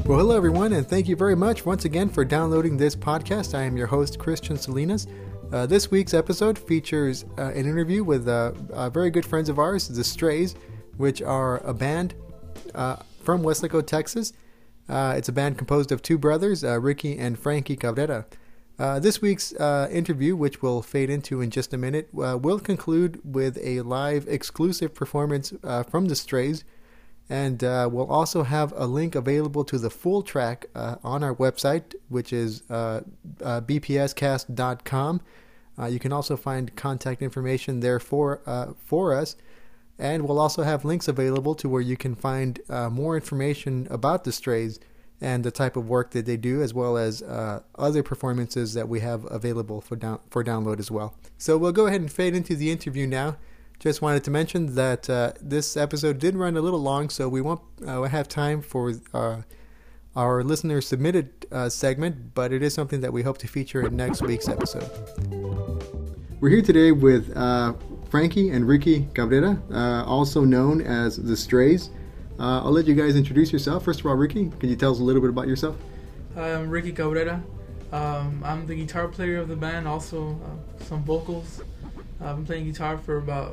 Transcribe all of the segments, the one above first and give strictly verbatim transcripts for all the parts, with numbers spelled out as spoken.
Well, hello everyone, and thank you very much once again for downloading this podcast. I am your host, Christian Salinas. Uh, this week's episode features uh, an interview with uh, uh, very good friends of ours, The Strays, which are a band uh, from Weslaco, Texas. Uh, it's a band composed of two brothers, uh, Ricky and Frankie Cabrera. Uh, this week's uh, interview, which we'll fade into in just a minute, uh, will conclude with a live exclusive performance uh, from The Strays. And uh, we'll also have a link available to the full track uh, on our website, which is uh, uh, b p s cast dot com. Uh, you can also find contact information there for uh, for us. And we'll also have links available to where you can find uh, more information about the Strays and the type of work that they do, as well as uh, other performances that we have available for down- for download as well. So we'll go ahead and fade into the interview now. Just wanted to mention that uh, this episode did run a little long, so we won't uh, have time for uh, our listener submitted uh, segment, but it is something that we hope to feature in next week's episode. We're here today with uh, Frankie and Ricky Cabrera, uh, also known as The Strays. Uh, I'll let you guys introduce yourself. First of all, Ricky, can you tell us a little bit about yourself? Hi, I'm Ricky Cabrera. Um, I'm the guitar player of the band, also uh, some vocals. I've been playing guitar for about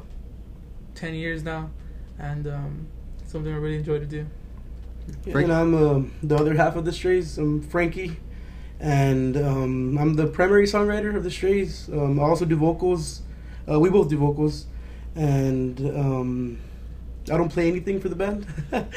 ten years now, and um, something I really enjoy to do. Yeah, and I'm uh, the other half of The Strays. I'm Frankie, and um, I'm the primary songwriter of The Strays. Um, I also do vocals. Uh, we both do vocals, and um, I don't play anything for the band,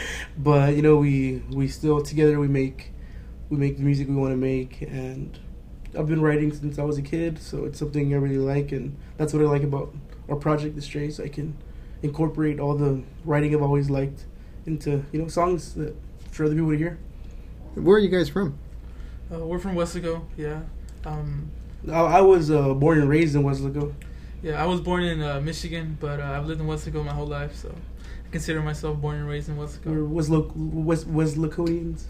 but you know we we still together we make we make the music we want to make, and I've been writing since I was a kid, so it's something I really like, and that's what I like about our project, The Strays. I can incorporate all the writing I've always liked into, you know, songs that for other people to hear. Where are you guys from? Uh, we're from Weslaco, yeah. Um, I, I was uh, born and raised in Weslaco. Yeah, I was born in uh, Michigan, but uh, I've lived in Weslaco my whole life, so I consider myself born and raised in Weslaco. We're Weslo- Wes- Weslaconians.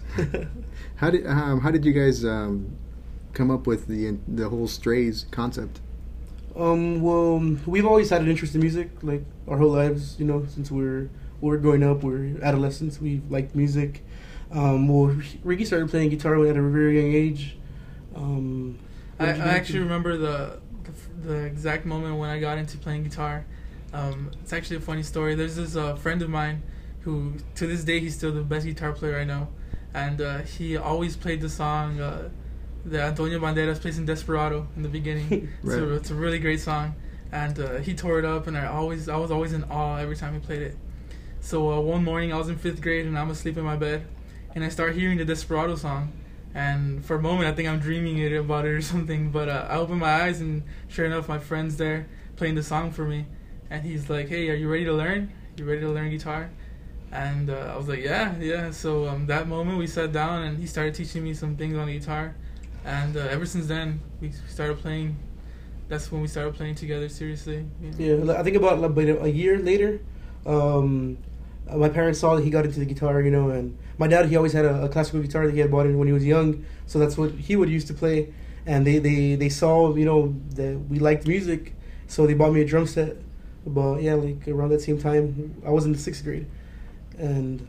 How did um, how did you guys um, come up with the the whole Strays concept? Um, well, we've always had an interest in music, like our whole lives, you know, since we're we're growing up, we're adolescents, we've liked music. Um, well, Ricky started playing guitar at a very young age. Um, I, I actually remember the, the the exact moment when I got into playing guitar. Um, it's actually a funny story. There's this uh, friend of mine who, to this day, he's still the best guitar player I know, and uh, he always played the song uh, that Antonio Banderas plays in Desperado in the beginning. Right. So it's a really great song, and uh, he tore it up, and I always I was always in awe every time he played it. So uh, one morning I was in fifth grade and I'm asleep in my bed, and I start hearing the Desperado song, and for a moment I think I'm dreaming it about it or something. But uh, I open my eyes, and sure enough, my friend's there playing the song for me, and he's like, "Hey, are you ready to learn? You ready to learn guitar?" And uh, I was like, "Yeah, yeah." So um, that moment we sat down, and he started teaching me some things on the guitar. And uh, ever since then, we started playing. That's when we started playing together seriously. You know? Yeah, I think about like, a year later, um, my parents saw that he got into the guitar, you know, and my dad, he always had a, a classical guitar that he had bought when he was young, so that's what he would use to play. And they, they, they saw, you know, that we liked music, so they bought me a drum set. But yeah, like around that same time, I was in the sixth grade, and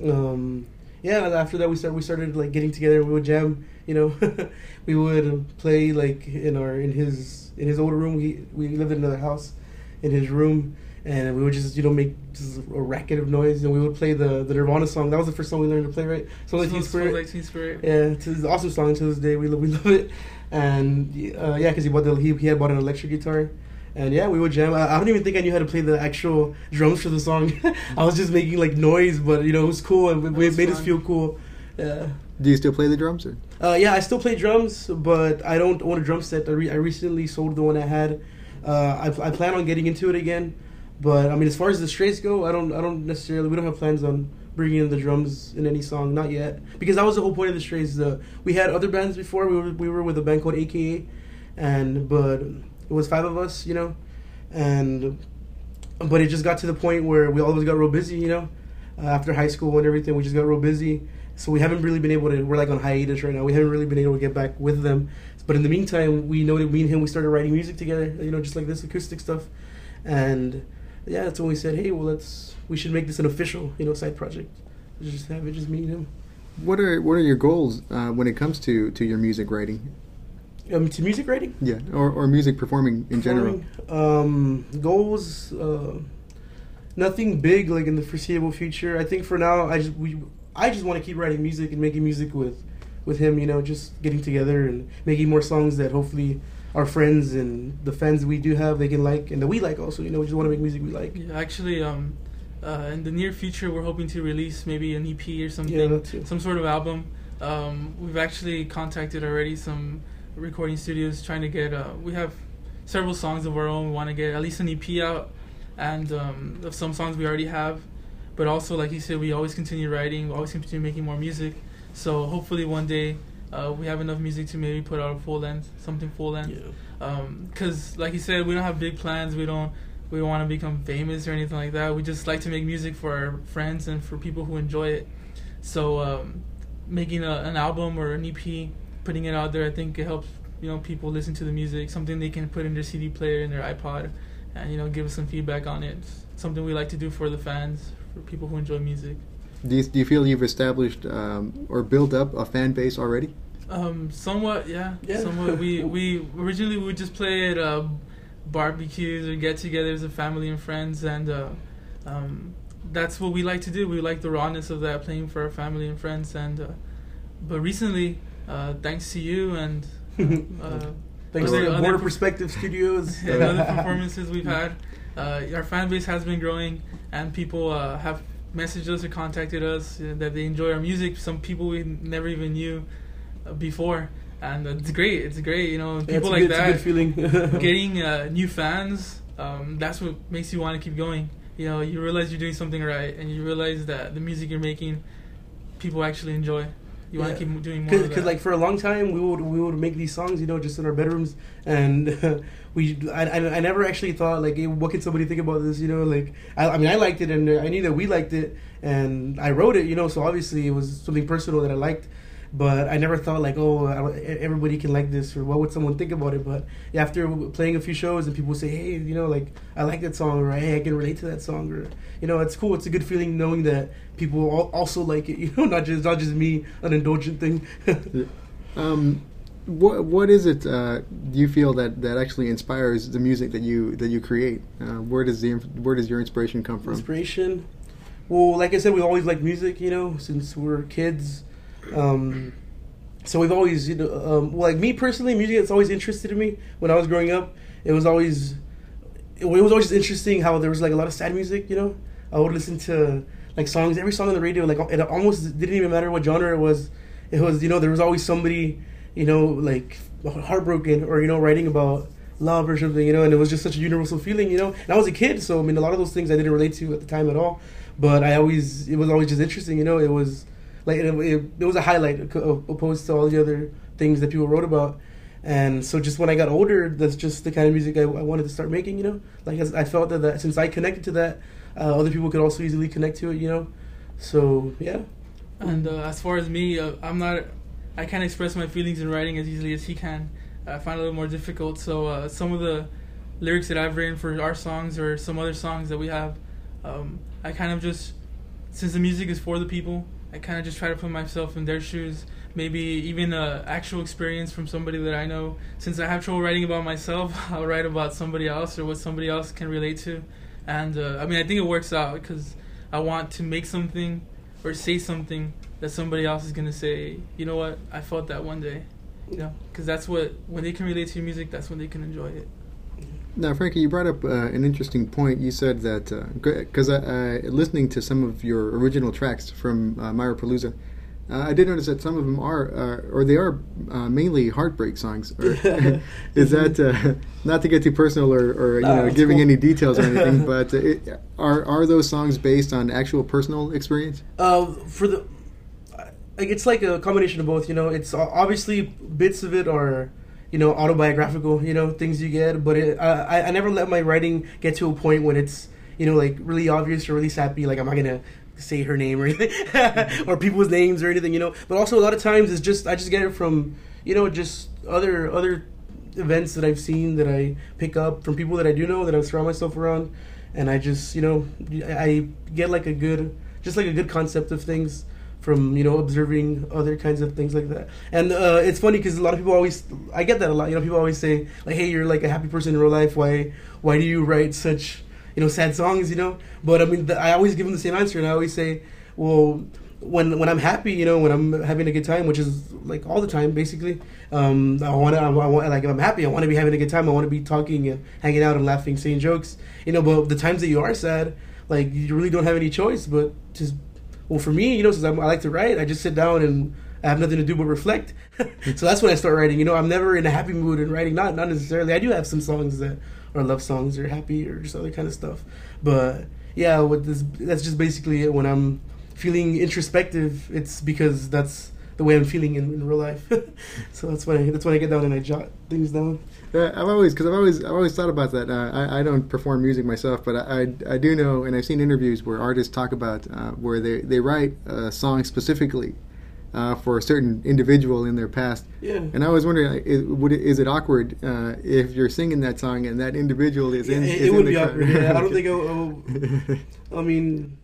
um, yeah, after that we started we started like getting together. We would jam, you know. We would play like in our in his in his older room. He we lived in another house, in his room, and we would just you know make just a racket of noise, and we would play the, the Nirvana song. That was the first song we learned to play, right? So like Teen Spirit. Like Teen Spirit. Yeah, it's an awesome song to this day. We love we love it, and uh, yeah, because he bought the he he had bought an electric guitar. And yeah, we would jam. I, I don't even think I knew how to play the actual drums for the song. I was just making like noise, but you know it was cool, and it made fun. Us feel cool. Yeah. Do you still play the drums? Or? Uh, yeah, I still play drums, but I don't own a drum set. I, re- I recently sold the one I had. Uh, I, I plan on getting into it again, but I mean, as far as the Strays go, I don't I don't necessarily. We don't have plans on bringing in the drums in any song, not yet, because that was the whole point of the Strays. Uh, we had other bands before. We were we were with a band called A K A, and but. It was five of us, you know, and but it just got to the point where we all of us got real busy, you know, uh, after high school and everything. We just got real busy, so we haven't really been able to. We're like on hiatus right now. We haven't really been able to get back with them. But in the meantime, we know that me and him we started writing music together, you know, just like this acoustic stuff, and yeah, that's when we said, hey, well, let's we should make this an official, you know, side project. Just have it just me and him. what are what are your goals uh, when it comes to, to your music writing? Um, to music writing? Yeah, or, or music performing in performing, general. Um, goals, uh, nothing big like in the foreseeable future. I think for now, I just we I just want to keep writing music and making music with with him. You know, just getting together and making more songs that hopefully our friends and the fans we do have they can like and that we like also. You know, we just want to make music we like. Yeah, actually, um, uh, in the near future, we're hoping to release maybe an E P or something, yeah, that too. some sort of album. Um, we've actually contacted already some recording studios trying to get. Uh, we have several songs of our own. We want to get at least an E P out, and um, of some songs we already have. But also, like you said, we always continue writing. We always continue making more music. So hopefully one day uh, we have enough music to maybe put out a full length, something full length. Yeah. Because, um, like you said, we don't have big plans. We don't. We don't want to become famous or anything like that. We just like to make music for our friends and for people who enjoy it. So um, making a, an album or an E P, putting it out there, I think it helps, you know, people listen to the music, something they can put in their C D player, in their iPod, and, you know, give us some feedback on it. It's something we like to do for the fans, for people who enjoy music. Do you, do you feel you've established um, or built up a fan base already? Um, somewhat, yeah. yeah. Somewhat. We we originally we would just play at uh, barbecues or get-togethers of family and friends, and uh, um, that's what we like to do. We like the rawness of that, playing for our family and friends. And uh, but recently, uh, thanks to you and uh, thanks other, to other Border per- Perspective Studios and other performances we've had, uh, our fan base has been growing, and people uh, have messaged us or contacted us uh, that they enjoy our music. Some people we never even knew uh, before, and uh, it's great. It's great, you know, people yeah, it's like good, that. It's a good feeling. Getting uh, new fans, um, that's what makes you want to keep going. You know, you realize you're doing something right, and you realize that the music you're making, people actually enjoy. You want to yeah. keep doing more Cause, of that. Because, like, for a long time, we would we would make these songs, you know, just in our bedrooms, and uh, we I, I I never actually thought like, hey, what can somebody think about this, you know? Like, I, I mean, I liked it, and I knew that we liked it, and I wrote it, you know. So obviously, it was something personal that I liked, but I never thought like, oh, I don't, everybody can like this, or what would someone think about it? But yeah, after playing a few shows, and people say, hey, you know, like, I like that song, or hey, I can relate to that song, or, you know, it's cool. It's a good feeling knowing that people also like it, you know, not just not just me, an indulgent thing. um, what what is it? Uh, do you feel that, that actually inspires the music that you that you create? Uh, where does the where does your inspiration come from? Inspiration, well, like I said, we always liked music, you know, since we were kids. Um, so we've always, you know, um, well, like me personally, music has always interested in me. When I was growing up, it was always it was always interesting how there was like a lot of sad music, you know. I would listen to like songs, every song on the radio, like it almost didn't even matter what genre it was. It was, you know, there was always somebody, you know, like heartbroken or, you know, writing about love or something, you know, and it was just such a universal feeling, you know. And I was a kid, so I mean, a lot of those things I didn't relate to at the time at all. But I always, it was always just interesting, you know. It was like, it, it, it was a highlight opposed to all the other things that people wrote about. And so just when I got older, that's just the kind of music I, I wanted to start making, you know. Like, I felt that, that since I connected to that, uh, other people could also easily connect to it, you know. So, yeah. And uh, as far as me, uh, I'm not, I can't express my feelings in writing as easily as he can. I find it a little more difficult. So uh, some of the lyrics that I've written for our songs or some other songs that we have, um, I kind of just, since the music is for the people, I kind of just try to put myself in their shoes. Maybe even an actual experience from somebody that I know. Since I have trouble writing about myself, I'll write about somebody else or what somebody else can relate to. And uh, I mean, I think it works out because I want to make something or say something that somebody else is going to say, you know what, I felt that one day. You know, because that's what, when they can relate to your music, that's when they can enjoy it. Now, Frankie, you brought up uh, an interesting point. You said that, because uh, uh, listening to some of your original tracks from uh, Myropalooza, uh, I did notice that some of them are, uh, or they are uh, mainly heartbreak songs. Or, is that, uh, not to get too personal or, or you no, know, giving cool. any details or anything, but uh, it, are are those songs based on actual personal experience? Uh, for the, like, it's like a combination of both, you know. It's obviously bits of it are, you know, autobiographical, you know, things you get, but it, I, I never let my writing get to a point when it's, you know, like really obvious or really sappy, like I'm not gonna say her name or anything, or people's names or anything, you know. But also a lot of times it's just, I just get it from, you know, just other other events that I've seen that I pick up from people that I do know, that I surround myself around, and I just, you know, I get like a good, just like a good concept of things from you know observing other kinds of things like that. And uh, it's funny because a lot of people always, I get that a lot. You know, people always say like, "Hey, you're like a happy person in real life. Why why do you write such you know sad songs?" You know, but I mean, the, I always give them the same answer, and I always say, "Well, when when I'm happy, you know, when I'm having a good time, which is like all the time, basically. Um, I want to, I want like if I'm happy, I want to be having a good time. I want to be talking and hanging out and laughing, saying jokes. You know, but the times that you are sad, like you really don't have any choice but just." Well, for me, you know, since I'm, I like to write, I just sit down and I have nothing to do but reflect. So that's when I start writing. You know, I'm never in a happy mood in writing. Not not necessarily. I do have some songs that are love songs or happy or just other kind of stuff. But yeah, with this, that's just basically it. When I'm feeling introspective, it's because that's the way I'm feeling in, in real life. So that's when I that's when I get down and I jot things down. Uh, I've always, because I've always, I've always thought about that. Uh, I, I don't perform music myself, but I, I, I do know, and I've seen interviews where artists talk about uh, where they, they write a song specifically uh, for a certain individual in their past. Yeah. And I was wondering, is, would it, is it awkward uh, if you're singing that song and that individual is in? Yeah, it, is it would in be the awkward. Yeah, I don't think. I, I, I mean,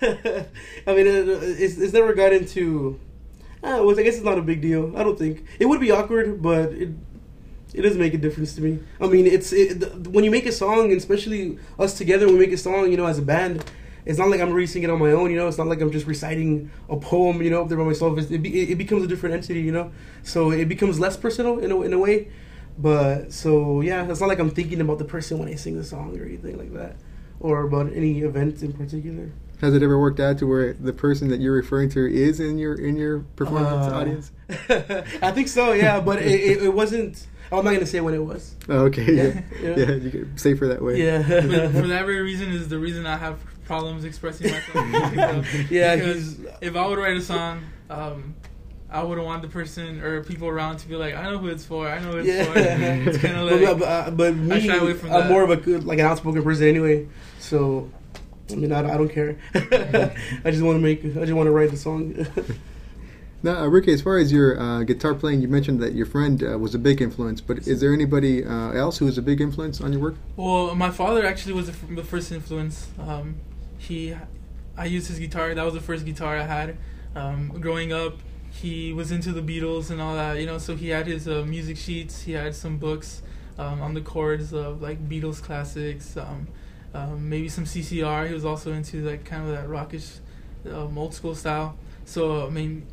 I mean, it, it's it's never got into. Uh, well, I guess it's not a big deal. I don't think it would be awkward, but it. It doesn't make a difference to me. I mean, it's it, when you make a song, and especially us together, when we make a song, you know, as a band, it's not like I'm releasing it on my own, you know. It's not like I'm just reciting a poem, you know, up there by myself. It's, it, be, it becomes a different entity, you know. So it becomes less personal in a, in a way. But, so, yeah, it's not like I'm thinking about the person when I sing the song or anything like that. Or about any event in particular. Has it ever worked out to where the person that you're referring to is in your in your performance uh, audience? I think so, yeah, but it, it, it wasn't... Oh, I'm not going to say when it was. Oh, okay, yeah. Yeah, Yeah, yeah. you get safer that way. Yeah. But for that very reason is the reason I have problems expressing myself. Yeah, because he's- if I would write a song, um, I wouldn't want the person or people around to be like, I know who it's for. I know who it's Yeah. for. It's kind of but, like, but, uh, but me, I shy away from I'm that. more of a good, like an outspoken person anyway. So, I mean, I, I don't care. I just want to make. I just want to write the song. Now, uh, Ricky, as far as your uh, guitar playing, you mentioned that your friend uh, was a big influence, but is there anybody uh, else who was a big influence on your work? well, my father actually was the, f- the first influence. Um, he, I used his guitar. That was the first guitar I had. Um, growing up, he was into the Beatles and all that, you know. So he had his uh, music sheets. He had some books um, on the chords of like Beatles classics. Um, um, maybe some C C R. He was also into like kind of that rockish, um, old school style. So I mean.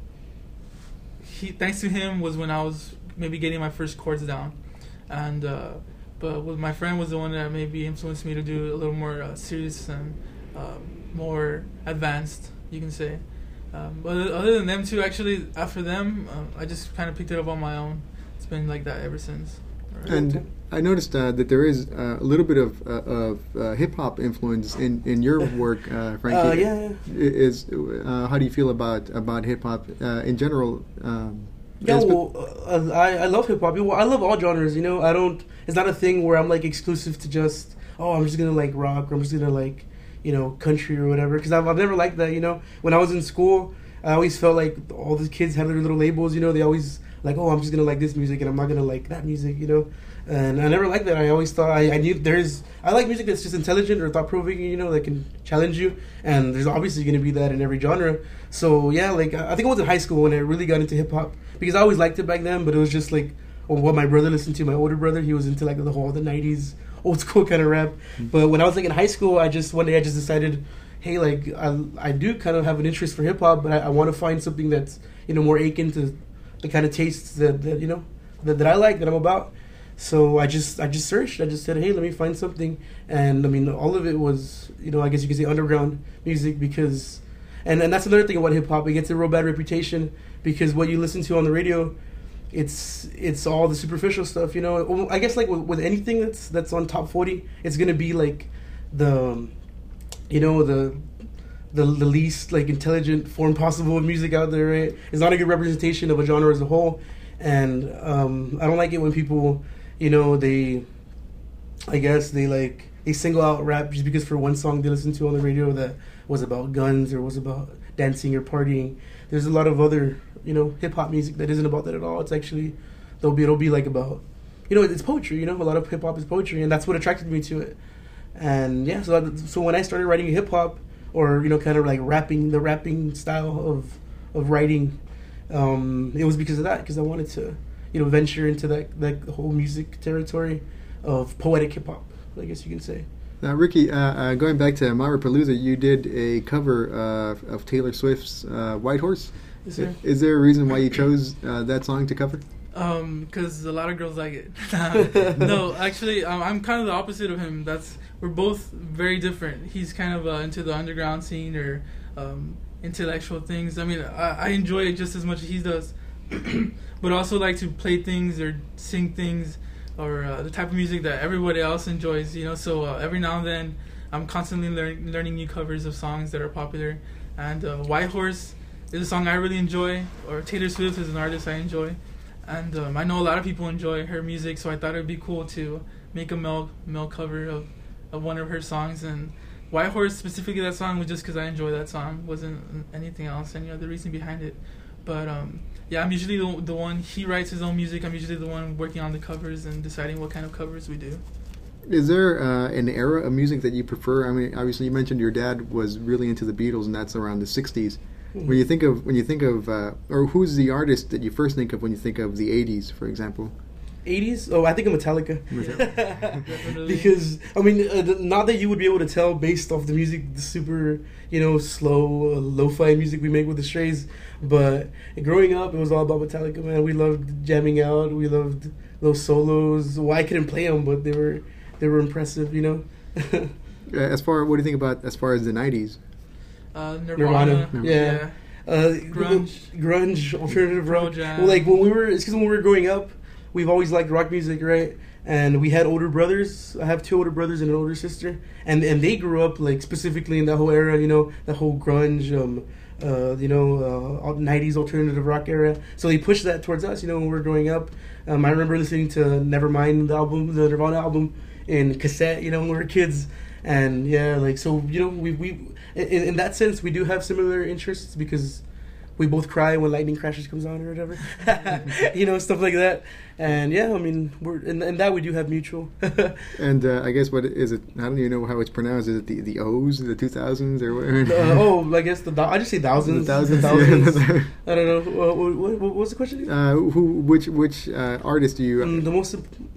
He, thanks to him was when I was maybe getting my first chords down, and uh, but with my friend was the one that maybe influenced me to do a little more uh, serious and uh, more advanced, you can say. Um, but other than them two, actually, after them, uh, I just kind of picked it up on my own. It's been like that ever since. Right. And I noticed uh, that there is uh, a little bit of, uh, of uh, hip hop influence in, in your work, uh, Frankie. Uh, yeah, yeah. Is uh, how do you feel about about hip hop uh, in general? Um, Yeah, as- well, uh, I I love hip hop. Well, I love all genres. You know, I don't. It's not a thing where I'm like exclusive to just. Oh, I'm just gonna like rock, or I'm just gonna like, you know, country or whatever. Because I've I've never liked that. You know, when I was in school, I always felt like all the kids had their little labels. You know, they always like, oh, I'm just gonna like this music, and I'm not gonna like that music. You know, and I never liked that. I always thought I, I knew there's. I like music that's just intelligent or thought provoking. You know, that can challenge you. And there's obviously gonna be that in every genre. So yeah, like I think I was in high school when I really got into hip hop. Because I always liked it back then, but it was just like or what my brother listened to. My older brother, he was into like the whole the nineties old school kind of rap. Mm-hmm. But when I was like in high school, I just one day I just decided, hey, like I I do kind of have an interest for hip hop, but I, I want to find something that's you know more akin to the kind of tastes that, that you know that, that I like that I'm about. So I just I just searched. I just said, hey, let me find something, and I mean all of it was you know I guess you could say underground music because, and and that's another thing about hip hop. It gets a real bad reputation. Because what you listen to on the radio, it's it's all the superficial stuff, you know. I guess like with, with anything that's that's on top forty, it's gonna be like the, you know, the the the least like intelligent form possible of music out there. Right? It's not a good representation of a genre as a whole, and um, I don't like it when people, you know, they, I guess they like they single out rap just because for one song they listen to on the radio that was about guns or was about dancing or partying. There's a lot of other, you know, hip hop music that isn't about that at all. It's actually, there'll be, it'll be like about, you know, it's poetry, you know, a lot of hip hop is poetry, and that's what attracted me to it. And yeah, so that, so when I started writing hip hop, or, you know, kind of like rapping, the rapping style of, of writing, um, it was because of that. Because I wanted to, you know, venture into that that whole music territory of poetic hip hop, I guess you can say. Now, Ricky, uh, uh, going back to Marapalooza, you did a cover uh, of Taylor Swift's uh, White Horse. Yes, sir. Is there a reason why you chose uh, that song to cover? Um, because a lot of girls like it. No, actually, um, I'm kind of the opposite of him. That's we're both very different. He's kind of uh, into the underground scene or um, intellectual things. I mean, I, I enjoy it just as much as he does, but also like to play things or sing things or uh, the type of music that everybody else enjoys. You know, so uh, every now and then, I'm constantly learn- learning new covers of songs that are popular. And uh, White Horse is a song I really enjoy, or Taylor Swift is an artist I enjoy. And um, I know a lot of people enjoy her music, so I thought it would be cool to make a male, male cover of, of one of her songs. And White Horse, specifically that song, was just because I enjoy that song. Wasn't anything else, any other reason behind it. But um, yeah, I'm usually the, the one, he writes his own music. I'm usually the one working on the covers and deciding what kind of covers we do. Is there uh, an era of music that you prefer? I mean, obviously you mentioned your dad was really into the Beatles, and that's around the sixties. Mm-hmm. When you think of when you think of uh, or who's the artist that you first think of when you think of the eighties, for example? eighties? Oh, I think of Metallica. Metallica. Because I mean, uh, not that you would be able to tell based off the music, the super, you know, slow, uh, lo-fi music we make with the Strays. But growing up, it was all about Metallica, man. We loved jamming out. We loved those solos. Well, I couldn't play them, but they were they were impressive, you know. As far, what do you think about as far as the nineties? Uh, Nirvana, Nirvana, yeah. yeah. Uh, Grunge. grunge, alternative Pro rock. jam. Well, like when we were, it's because when we were growing up, we've always liked rock music, right? And we had older brothers. I have two older brothers and an older sister, and and they grew up like specifically in that whole era, you know, that whole grunge, um, uh, you know, uh, nineties alternative rock era. So they pushed that towards us, you know, when we were growing up. Um, I remember listening to Nevermind, the album, the Nirvana album, in cassette, you know, when we were kids. And yeah, like, so, you know, we, we in, in that sense, we do have similar interests because we both cry when Lightning Crashes comes on or whatever, you know, stuff like that. And yeah, I mean, we're in, in that we do have mutual. And uh, I guess what is it? I don't even know how it's pronounced. Is it the the O's, the two thousands, or what? uh, oh, I guess the I just say thousands. The thousands. thousands. Yeah. I don't know. What, what, what was the question? Uh, who? Which? Which uh, artist do you? Uh, Um, the most.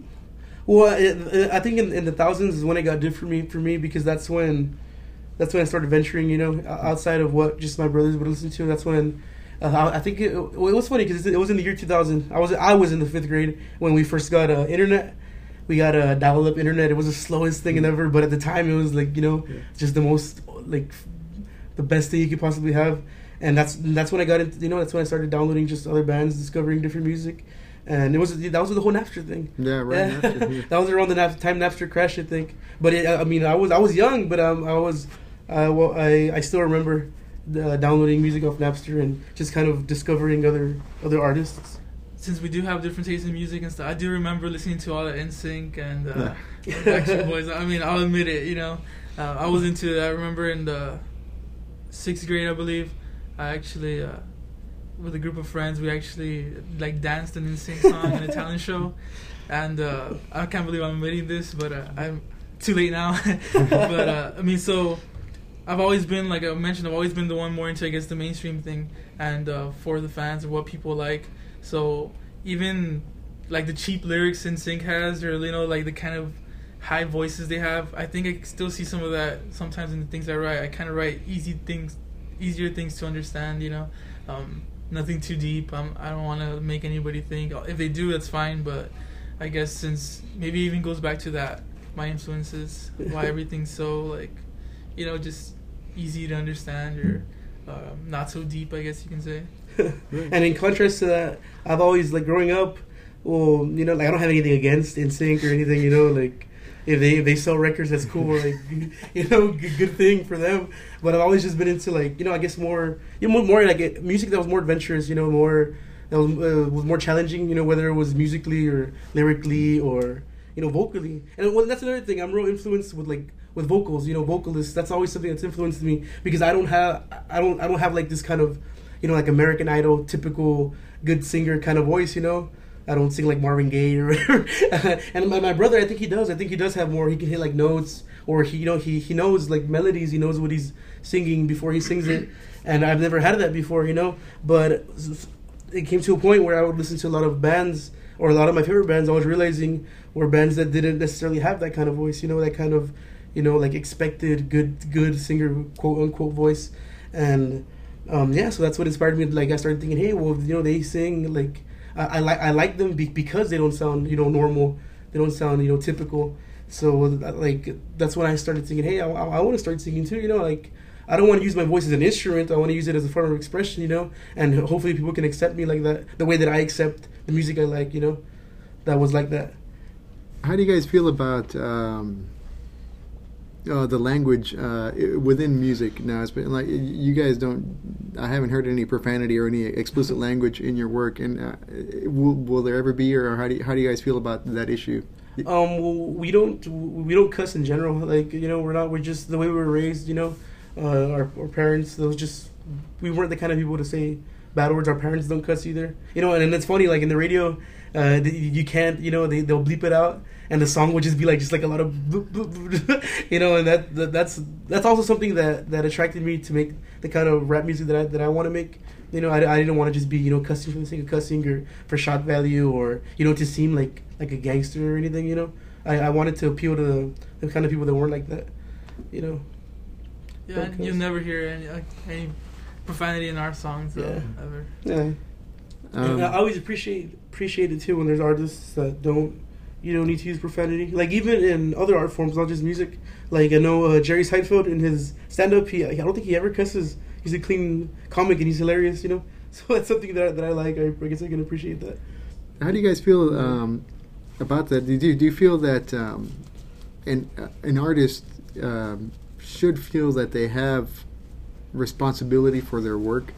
Well, it, I think in, in the thousands is when it got different for me, for me because that's when, that's when I started venturing. You know, outside of what just my brothers would listen to. That's when, uh, I, I think it, well, it was funny because it was in the year two thousand. I was I was in the fifth grade when we first got uh, internet. We got a uh, dial-up internet. It was the slowest thing ever, but at the time it was like, you know, yeah. just the most like the best thing you could possibly have. And that's that's when I got into, you know, that's when I started downloading just other bands, discovering different music. And it was that was the whole Napster thing. Yeah, right. Yeah. Napster, yeah. That was around the Nap- time Napster crashed, I think. But it, I mean, I was I was young, but um, I was, uh, well, I I still remember uh, downloading music off Napster and just kind of discovering other other artists. Since we do have different tastes in music and stuff, I do remember listening to all the N Sync and uh, Backstreet Boys. I mean, I'll admit it. You know, uh, I was into it. I remember in the sixth grade, I believe, I actually. Uh, with a group of friends, we actually like danced an N Sync song in a talent show, and uh, I can't believe I'm admitting this, but uh, I'm too late now. But uh, I mean, so I've always been, like I mentioned, I've always been the one more into, I guess, the mainstream thing, and uh, for the fans and what people like. So even like the cheap lyrics N Sync has, or you know, like the kind of high voices they have, I think I still see some of that sometimes in the things I write. I kind of write easy things, easier things to understand, you know. Um, Nothing too deep. Um, I don't want to make anybody think. If they do, that's fine. But I guess since maybe it even goes back to that, my influences, why everything's so like, you know, just easy to understand or um, not so deep, I guess you can say. And in contrast to that, I've always like growing up. Well, you know, like I don't have anything against N Sync or anything. You know, like if they if they sell records, that's cool. Like, you know, good, good thing for them. But I've always just been into like, you know, I guess more, you know, more, more like it, music that was more adventurous. You know, more that was, uh, was more challenging. You know, whether it was musically or lyrically or, you know, vocally. And well, that's another thing. I'm real influenced with like with vocals. You know, vocalists. That's always something that's influenced me because I don't have I don't I don't have like this kind of, you know, like American Idol typical good singer kind of voice. You know. I don't sing like Marvin Gaye or whatever. And my, my brother, I think he does. I think he does have more. He can hit like notes or he, you know, he he knows like melodies. He knows what he's singing before he sings it, and I've never had that before, you know. But it came to a point where I would listen to a lot of bands, or a lot of my favorite bands. I was realizing were bands that didn't necessarily have that kind of voice, you know, that kind of, you know, like expected good good singer quote unquote voice, and um, yeah, so that's what inspired me. Like I started thinking, hey, well, you know, they sing like I, I like I like them be- because they don't sound, you know, normal. They don't sound, you know, typical. So like that's when I started thinking, hey, I, I, I want to start singing too, you know, like. I don't want to use my voice as an instrument. I want to use it as a form of expression, you know, and hopefully people can accept me like that, the way that I accept the music I like, you know, that was like that. How do you guys feel about um, uh, the language uh, within music now? It's been like you guys don't. I haven't heard any profanity or any explicit language in your work, and uh, will, will there ever be, or how do you, how do you guys feel about that issue? Um, well, we don't we don't cuss in general. Like, you know, we're not. We're just the way we were raised, you know. Uh, our, our parents, those just, we weren't the kind of people to say bad words. Our parents don't cuss either, you know. And, and it's funny, like in the radio, uh, the, you can't, you know, they they'll bleep it out, and the song would just be like just like a lot of, bloop, bloop, bloop, you know. And that, that that's that's also something that, that attracted me to make the kind of rap music that I that I want to make. You know, I, I didn't want to just be, you know, cussing for the sake of cussing or for shock value or, you know, to seem like like a gangster or anything. You know, I, I wanted to appeal to the, the kind of people that weren't like that. You know. Yeah, and you'll never hear any like, any profanity in our songs, though, yeah. ever. Yeah. Um, I always appreciate appreciate it too when there's artists that don't, you know, need to use profanity. Like even in other art forms, not just music. Like I know uh, Jerry Seinfeld in his stand up, he I don't think he ever cusses. He's a clean comic and he's hilarious, you know. So that's something that that I like. I, I guess I can appreciate that. How do you guys feel um, about that? Do you do you feel that um, an uh, an artist um, should feel that they have responsibility for their work?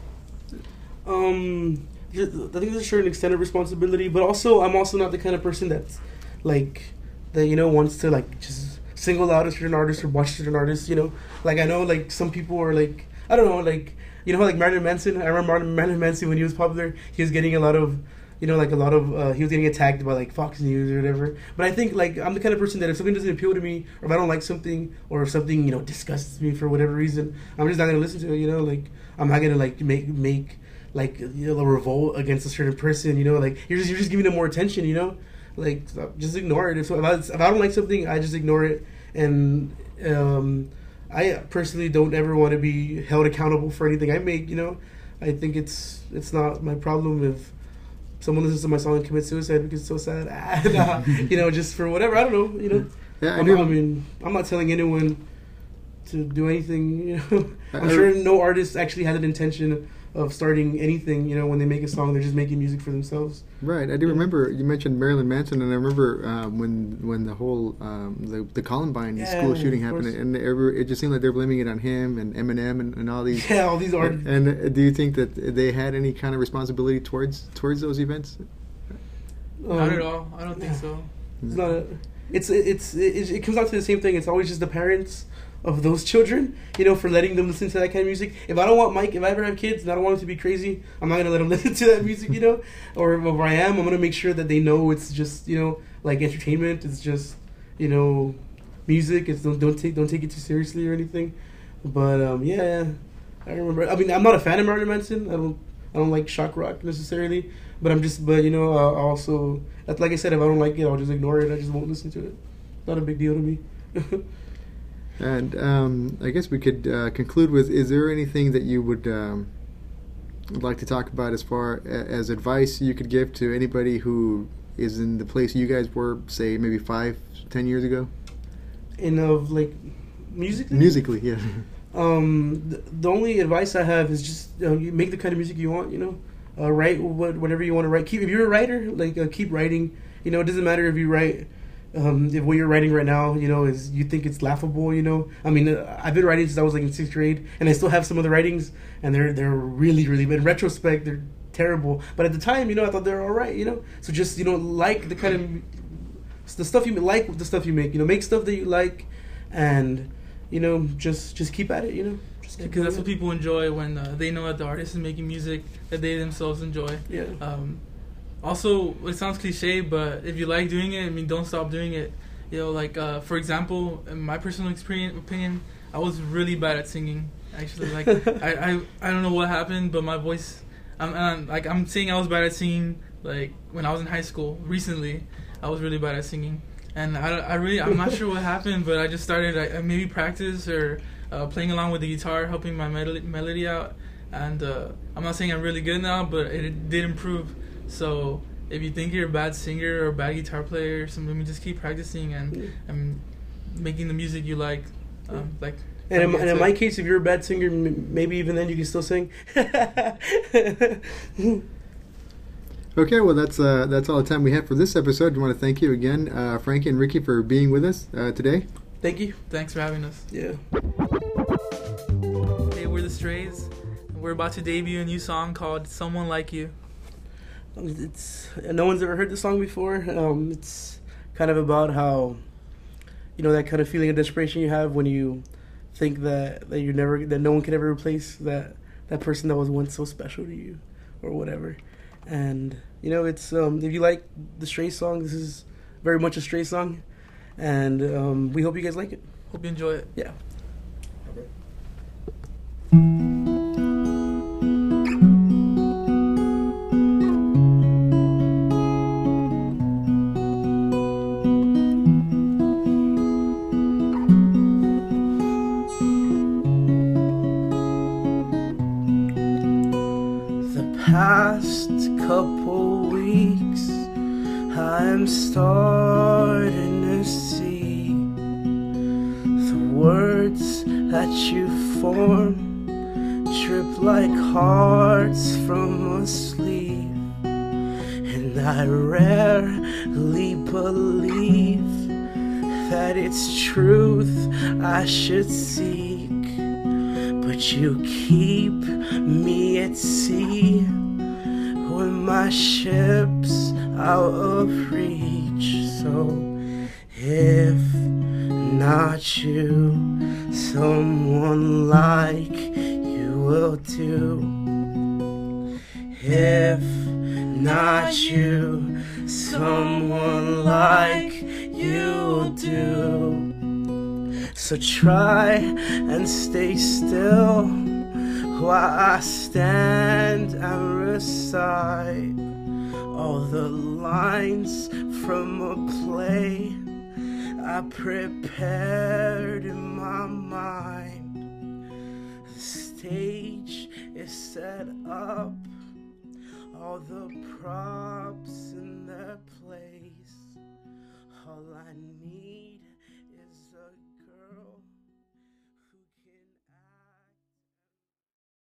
Um, I think there's a certain extent of responsibility, but also I'm also not the kind of person that's like that, you know, wants to like just single out a certain artist or watch certain artists. You know, like I know like some people are like I don't know like you know like Marilyn Manson. I remember Martin, Marilyn Manson when he was popular, he was getting a lot of. You know, like a lot of, uh, he was getting attacked by like Fox News or whatever. But I think like I'm the kind of person that if something doesn't appeal to me, or if I don't like something, or if something, you know, disgusts me for whatever reason, I'm just not gonna listen to it. You know, like I'm not gonna like make make like you know a revolt against a certain person. You know, like you're just you're just giving them more attention. You know, like just ignore it. If, if, I, if I don't like something, I just ignore it. And um, I personally don't ever want to be held accountable for anything I make. You know, I think it's it's not my problem if someone listens to my song and commits suicide because it's so sad. And, uh, you know, just for whatever. I don't know. You know. Yeah, I, I'm, do. I mean, I'm not telling anyone to do anything. You know, I'm sure no artist actually had an intention of starting anything. You know, when they make a song, they're just making music for themselves. Right. I do yeah. remember you mentioned Marilyn Manson, and I remember um, when when the whole um, the the Columbine yeah, school shooting happened, and every, it just seemed like they're blaming it on him and Eminem and, and all these. Yeah, all these artists. And, and do you think that they had any kind of responsibility towards towards those events? Um, not at all. I don't think yeah. so. It's not. A, it's it's it, it comes down to the same thing. It's always just the parents of those children, you know, for letting them listen to that kind of music. If I don't want Mike, if I ever have kids and I don't want them to be crazy, I'm not gonna let them listen to that music, you know. Or if I am, I'm gonna make sure that they know it's just, you know, like entertainment. It's just, you know, music. It's don't don't take don't take it too seriously or anything. But um, yeah, I remember. I mean, I'm not a fan of Marilyn Manson. I don't I don't like shock rock necessarily. But I'm just, but you know, uh, also, like I said, if I don't like it, I'll just ignore it. I just won't listen to it. Not a big deal to me. And um, I guess we could uh, conclude with, is there anything that you would um, like to talk about as far as advice you could give to anybody who is in the place you guys were, say, maybe five, ten years ago? In of, like, musically? Musically, yeah. Um, the, the only advice I have is just uh, you make the kind of music you want, you know? Uh, write what, whatever you want to write. Keep If you're a writer, like, uh, keep writing. You know, it doesn't matter if you write... Um, if what you're writing right now, you know, is you think it's laughable, you know. I mean, uh, I've been writing since I was like in sixth grade, and I still have some of the writings, and they're they're really really. But in retrospect, they're terrible. But at the time, you know, I thought they were all right, you know. So just you know, like the kind of the stuff you like, the stuff you make, you know, make stuff that you like, and you know, just just keep at it, you know. Because that's what people enjoy when uh, they know that the artist is making music that they themselves enjoy. Yeah. Um, Also, it sounds cliche, but if you like doing it, I mean, don't stop doing it. You know, like uh, for example, in my personal experience opinion, I was really bad at singing. Actually, like I, I I don't know what happened, but my voice, I'm, I'm like I'm saying I was bad at singing. Like when I was in high school, recently, I was really bad at singing, and I, I really I'm not sure what happened, but I just started I, maybe practice or uh, playing along with the guitar, helping my melody, melody out, and uh, I'm not saying I'm really good now, but it, it did improve. So if you think you're a bad singer or a bad guitar player or something, just keep practicing and and making the music you like, um, like. And in, and in my case, if you're a bad singer, m- maybe even then you can still sing. Okay, well, that's uh, that's all the time we have for this episode. I want to thank you again, uh, Frankie and Ricky, for being with us uh, today. Thank you. Thanks for having us. Yeah. Hey, we're the Strays. We're about to debut a new song called "Someone Like You." It's no one's ever heard this song before. Um, it's kind of about how, you know, that kind of feeling of desperation you have when you think that, that you're never that no one could ever replace that that person that was once so special to you, or whatever. And you know, it's um, if you like the Stray song, this is very much a Stray song, and um, we hope you guys like it. Hope you enjoy it. Yeah. Past couple weeks, I'm starting to see the words that you form drip like hearts from a sleeve, and I rarely believe that it's truth I should seek, but you keep me at sea when my ship's out of reach. So if not you, someone like you will do. If not you, someone like you'll do. So try and stay still while I stand and recite all the lines from a play I prepared in my mind. The stage is set up, all the props in their place. All I need